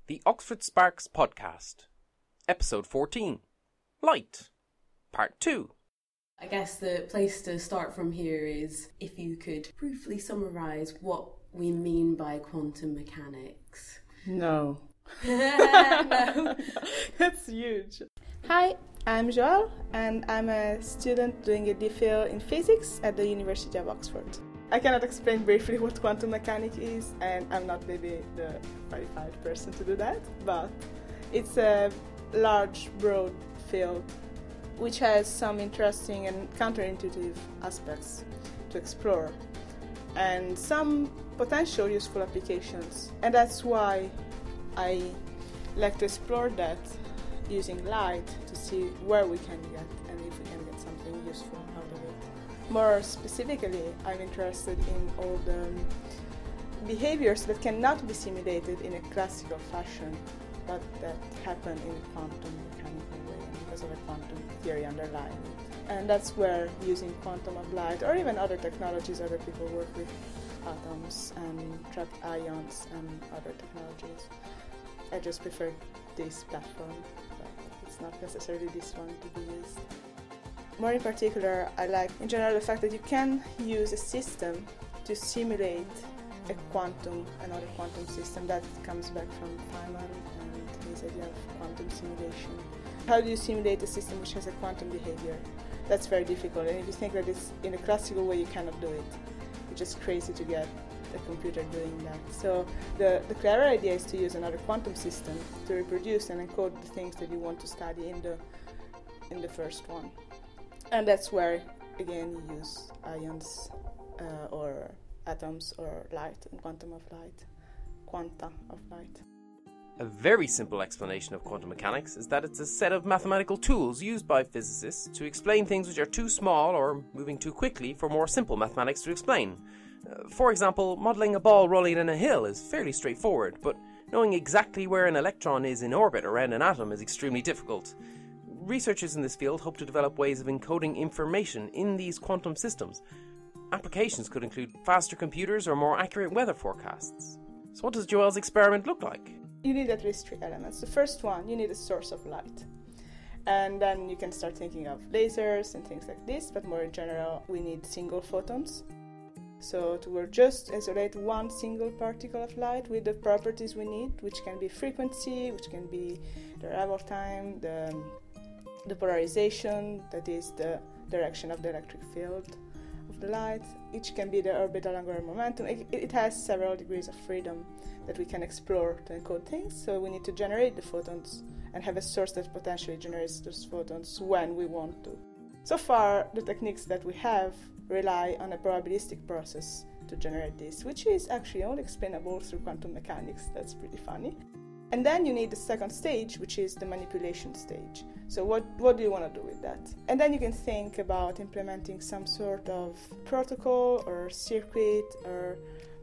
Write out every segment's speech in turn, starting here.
The Oxford Sparks Podcast, Episode 14, Light, Part 2. I guess the place to start from here is if you could briefly summarise what we mean by quantum mechanics. No. No. That's huge. Hi, I'm Joelle, and I'm a student doing a DPhil in physics at the University of Oxford. I cannot explain briefly what quantum mechanics is, and I'm not maybe the qualified person to do that, but it's a large, broad field which has some interesting and counterintuitive aspects to explore and some potential useful applications. And that's why I like to explore that using light to see where we can get and if we can get something useful out of it. More specifically, I'm interested in all the behaviors that cannot be simulated in a classical fashion, but that happen in a quantum mechanical way because of a quantum theory underlying it. And that's where using quantum of light or even other technologies, other people work with atoms and trapped ions and other technologies. I just prefer this platform, but it's not necessarily this one to be used. More in particular, I like in general the fact that you can use a system to simulate another quantum system. That comes back from Feynman and his idea of quantum simulation. How do you simulate a system which has a quantum behavior? That's very difficult, and if you think that it's in a classical way, you cannot do it. It's just crazy to get a computer doing that. So the clever idea is to use another quantum system to reproduce and encode the things that you want to study in the first one. And that's where, again, you use ions or atoms or light and quantum of light, quanta of light. A very simple explanation of quantum mechanics is that it's a set of mathematical tools used by physicists to explain things which are too small or moving too quickly for more simple mathematics to explain. For example, modelling a ball rolling in a hill is fairly straightforward, but knowing exactly where an electron is in orbit around an atom is extremely difficult. Researchers in this field hope to develop ways of encoding information in these quantum systems. Applications could include faster computers or more accurate weather forecasts. So what does Joelle's experiment look like? You need at least 3 elements. The first one, you need a source of light. And then you can start thinking of lasers and things like this, but more in general, we need single photons. So we'll just isolate one single particle of light with the properties we need, which can be frequency, which can be the arrival time, the polarization, that is the direction of the electric field of the light. Each can be the orbital angular momentum. It has several degrees of freedom that we can explore to encode things. So we need to generate the photons and have a source that potentially generates those photons when we want to. So far, the techniques that we have rely on a probabilistic process to generate this, which is actually only explainable through quantum mechanics. That's pretty funny. And then you need the second stage, which is the manipulation stage. So what do you want to do with that? And then you can think about implementing some sort of protocol or circuit or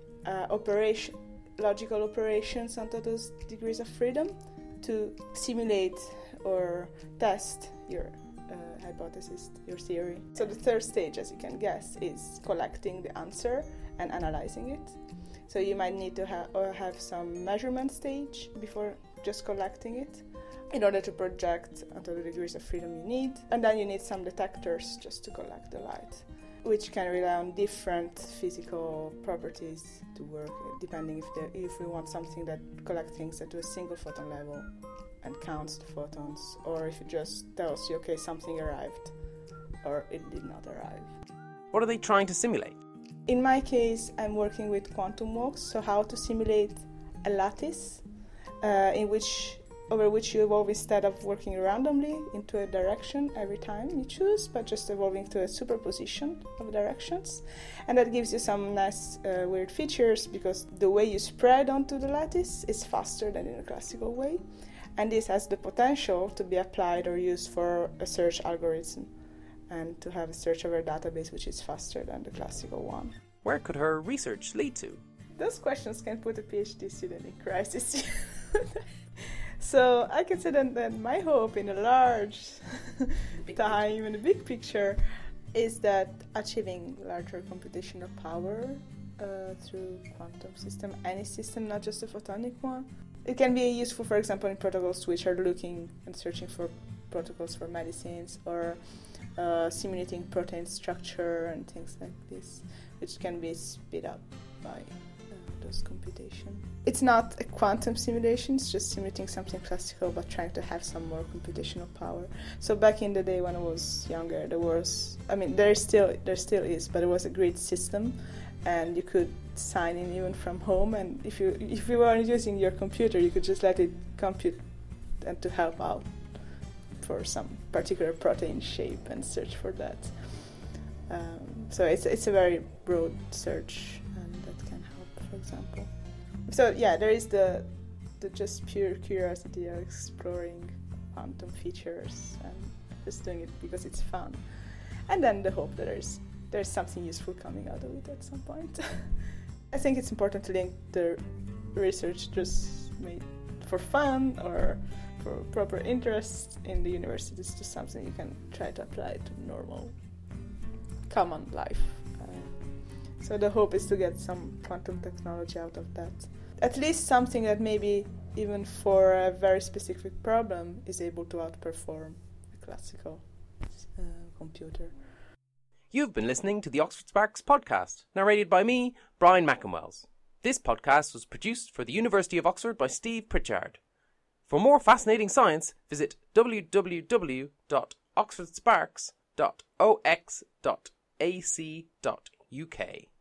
logical operations onto those degrees of freedom to simulate or test your hypothesis, your theory. So the third stage, as you can guess, is collecting the answer and analyzing it. So you might need to have some measurement stage before just collecting it in order to project onto the degrees of freedom you need. And then you need some detectors just to collect the light, which can rely on different physical properties to work, depending if we want something that collects things at a single photon level and counts the photons, or if it just tells you, okay, something arrived, or it did not arrive. What are they trying to simulate? In my case, I'm working with quantum walks, so how to simulate a lattice over which you evolve instead of working randomly into a direction every time you choose, but just evolving to a superposition of directions. And that gives you some nice weird features because the way you spread onto the lattice is faster than in a classical way. And this has the potential to be applied or used for a search algorithm and to have a search over a database which is faster than the classical one. Where could her research lead to? Those questions can put a PhD student in crisis. So I can say that my hope in a large time and a big picture is that achieving larger computational power through quantum system, any system, not just a photonic one, It can be useful, for example, in protocols which are looking and searching for protocols for medicines, or simulating protein structure and things like this, which can be sped up by those computations. It's not a quantum simulation, it's just simulating something classical but trying to have some more computational power. So back in the day when I was younger, there still is, but it was a grid system, and you could sign in even from home, and if you weren't using your computer, you could just let it compute and to help out for some particular protein shape and search for that. So it's a very broad search, and that can help, for example. So yeah, there is the just pure curiosity of exploring quantum features and just doing it because it's fun, and then the hope that there's something useful coming out of it at some point. I think it's important to link the research just made for fun or for proper interest in the universities to something you can try to apply to normal, common life. So the hope is to get some quantum technology out of that. At least something that maybe even for a very specific problem is able to outperform a classical computer. You've been listening to the Oxford Sparks podcast, narrated by me, Brian McInwells. This podcast was produced for the University of Oxford by Steve Pritchard. For more fascinating science, visit www.oxfordsparks.ox.ac.uk.